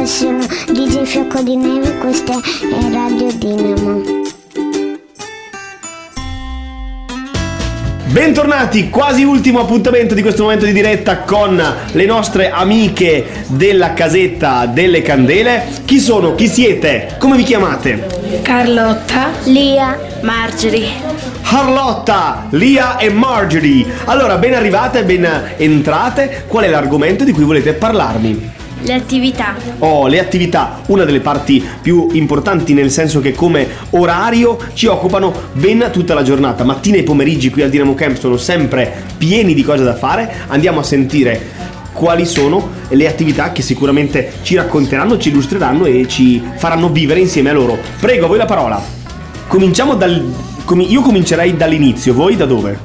sono DJ Fiocco di Neve, questa è Radio Dinamo. Bentornati, quasi ultimo appuntamento di questo momento di diretta con le nostre amiche della casetta delle candele. Chi sono? Chi siete? Come vi chiamate? Carlotta, Lia, Marjorie. Carlotta, Lia e Marjorie. Allora, ben arrivate, ben entrate. Qual è l'argomento di cui volete parlarmi? Le attività. Oh, le attività, una delle parti più importanti, nel senso che come orario ci occupano ben tutta la giornata. Mattina e pomeriggi qui al Dinamo Camp sono sempre pieni di cose da fare. Andiamo a sentire quali sono le attività che sicuramente ci racconteranno, ci illustreranno e ci faranno vivere insieme a loro. Prego, a voi la parola. Cominciamo io comincerei dall'inizio, voi da dove?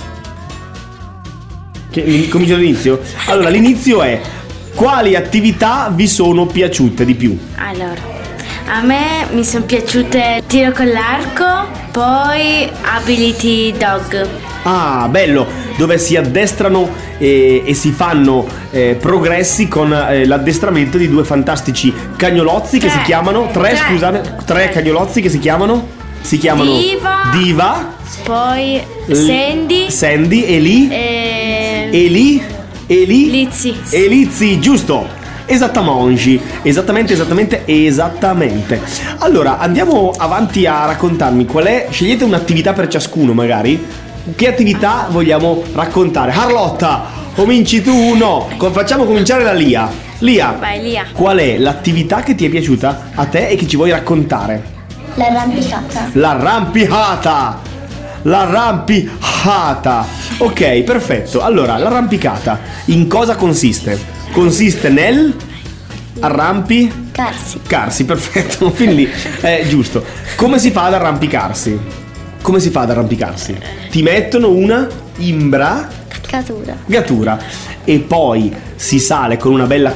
Comincio dall'inizio? Allora, l'inizio è: quali attività vi sono piaciute di più? Allora, a me mi sono piaciute tiro con l'arco, poi ability dog. Ah, bello, dove si addestrano e si fanno progressi con l'addestramento di due fantastici cagnolozzi che si chiamano tre cagnolozzi che si chiamano Diva, poi Sandy e Lizzy, giusto? Esattamente. Allora, andiamo avanti a raccontarmi qual è. Scegliete un'attività per ciascuno, magari. Che attività vogliamo raccontare? Carlotta, cominci tu? No, facciamo cominciare da Lia. Vai, Lia. Qual è l'attività che ti è piaciuta a te e che ci vuoi raccontare? L'arrampicata. Ok, perfetto. Allora, l'arrampicata in cosa consiste? Consiste nel arrampicarsi, perfetto. Fin lì è giusto. Come si fa ad arrampicarsi? Ti mettono una imbragatura e poi si sale con una bella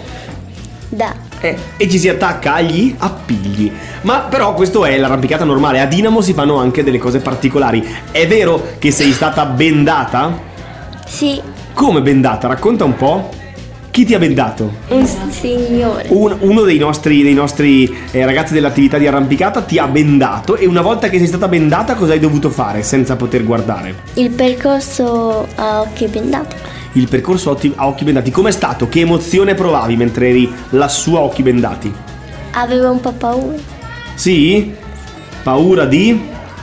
e ci si attacca agli appigli. Ma però questo è l'arrampicata normale. A Dinamo si fanno anche delle cose particolari. È vero che sei stata bendata? Sì. Come bendata? Racconta un po'. Chi ti ha bendato? Un signore. Uno dei nostri ragazzi dell'attività di arrampicata ti ha bendato. E una volta che sei stata bendata, cosa hai dovuto fare senza poter guardare? Il percorso a occhi bendati. Il percorso a occhi bendati. Com'è stato? Che emozione provavi mentre eri lassù a occhi bendati? Avevo un po' paura. Sì? Paura di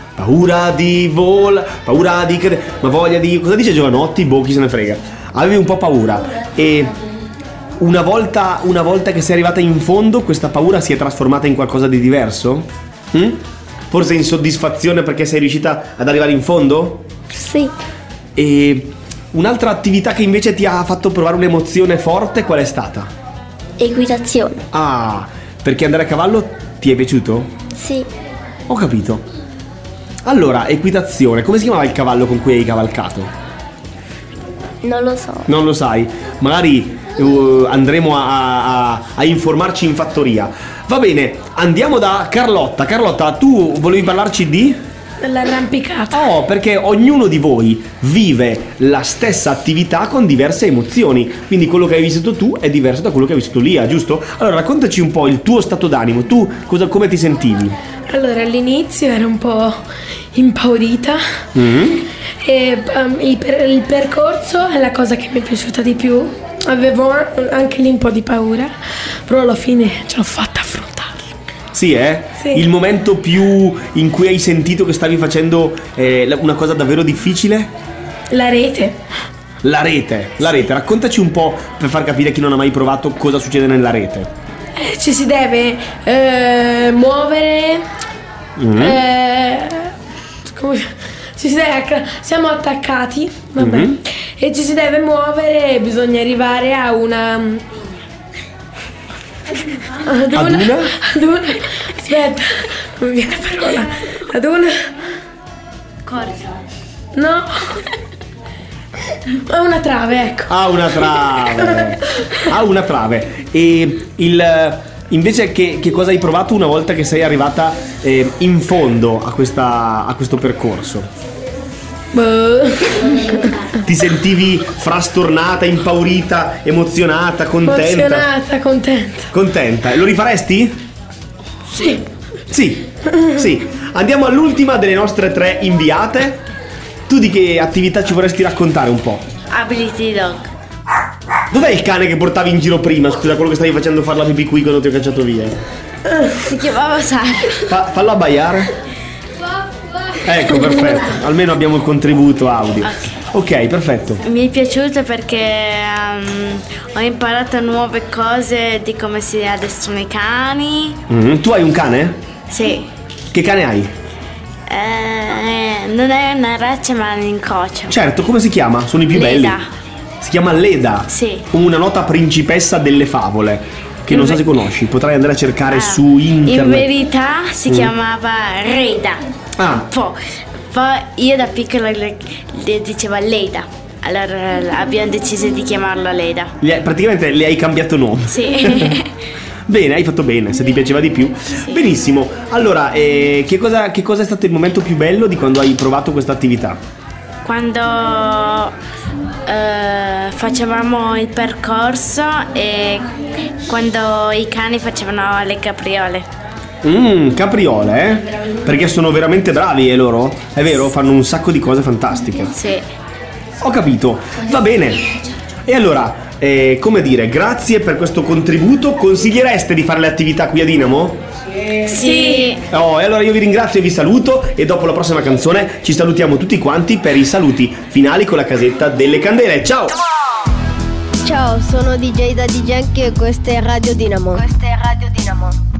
cadere. Ma voglia di... Cosa dice Giovanotti? Boh, chi se ne frega. Avevi un po' paura. E una volta che sei arrivata in fondo, questa paura si è trasformata in qualcosa di diverso? Forse in soddisfazione perché sei riuscita ad arrivare in fondo? Sì. E un'altra attività che invece ti ha fatto provare un'emozione forte, qual è stata? Equitazione. Ah, perché andare a cavallo ti è piaciuto? Sì. Ho capito. Allora, equitazione, come si chiamava il cavallo con cui hai cavalcato? Non lo so. Non lo sai? Magari andremo a informarci in fattoria. Va bene, andiamo da Carlotta. Carlotta, tu volevi parlarci di? L'arrampicata. Oh, perché ognuno di voi vive la stessa attività con diverse emozioni. Quindi quello che hai vissuto tu è diverso da quello che hai vissuto Lia, giusto? Allora raccontaci un po' il tuo stato d'animo. Tu come ti sentivi? Allora, all'inizio ero un po' impaurita. E il percorso è la cosa che mi è piaciuta di più. Avevo anche lì un po' di paura, però alla fine ce l'ho fatta affrontare. Sì, Sì. Il momento più in cui hai sentito che stavi facendo una cosa davvero difficile? La rete. La rete, raccontaci un po' per far capire a chi non ha mai provato cosa succede nella rete. Ci si deve muovere. Siamo attaccati, vabbè. E ci si deve muovere e bisogna arrivare a una... Ad una aspetta, non mi viene la parola. Ad una Corda. No. A una trave, ecco. A una trave. E invece che cosa hai provato una volta che sei arrivata in fondo a questo percorso? Boh. Ti Ti sentivi frastornata, impaurita, emozionata, contenta? Emozionata, contenta. Contenta. Lo rifaresti? Sì. Sì. Andiamo all'ultima delle nostre 3 inviate. Tu di che attività ci vorresti raccontare un po'? Ability Dog. Dov'è il cane che portavi in giro prima? Scusa, quello che stavi facendo fare la pipì qui quando ti ho cacciato via. Si chiamava Sara. Fallo abbaiare. Ecco, perfetto. Almeno abbiamo il contributo audio. Ok, perfetto. Mi è piaciuto perché ho imparato nuove cose di come si addestrano i cani. Tu hai un cane? Sì. Che cane hai? Non è una razza ma un incrocio. Certo, come si chiama? Sono i più belli. Leda. Si chiama Leda. Sì. Una nota principessa delle favole, che non so se conosci, potrai andare a cercare su internet. In verità si chiamava Reda. Poi io da piccola le diceva Leda. Allora abbiamo deciso di chiamarla Leda. Praticamente le hai cambiato nome. Sì. Bene, hai fatto bene, se ti piaceva di più. Sì. Benissimo. Allora, che cosa è stato il momento più bello di quando hai provato questa attività? Quando facevamo il percorso e quando i cani facevano le capriole. Capriole, Perché sono veramente bravi, loro? È vero? Fanno un sacco di cose fantastiche. Sì. Ho capito, va bene. E allora, come dire, grazie per questo contributo. Consigliereste di fare le attività qui a Dinamo? Sì. Oh, e allora io vi ringrazio e vi saluto. E dopo la prossima canzone ci salutiamo tutti quanti per i saluti finali con la casetta delle candele. Ciao! Ciao, sono DJ da DJ e questa è Radio Dinamo.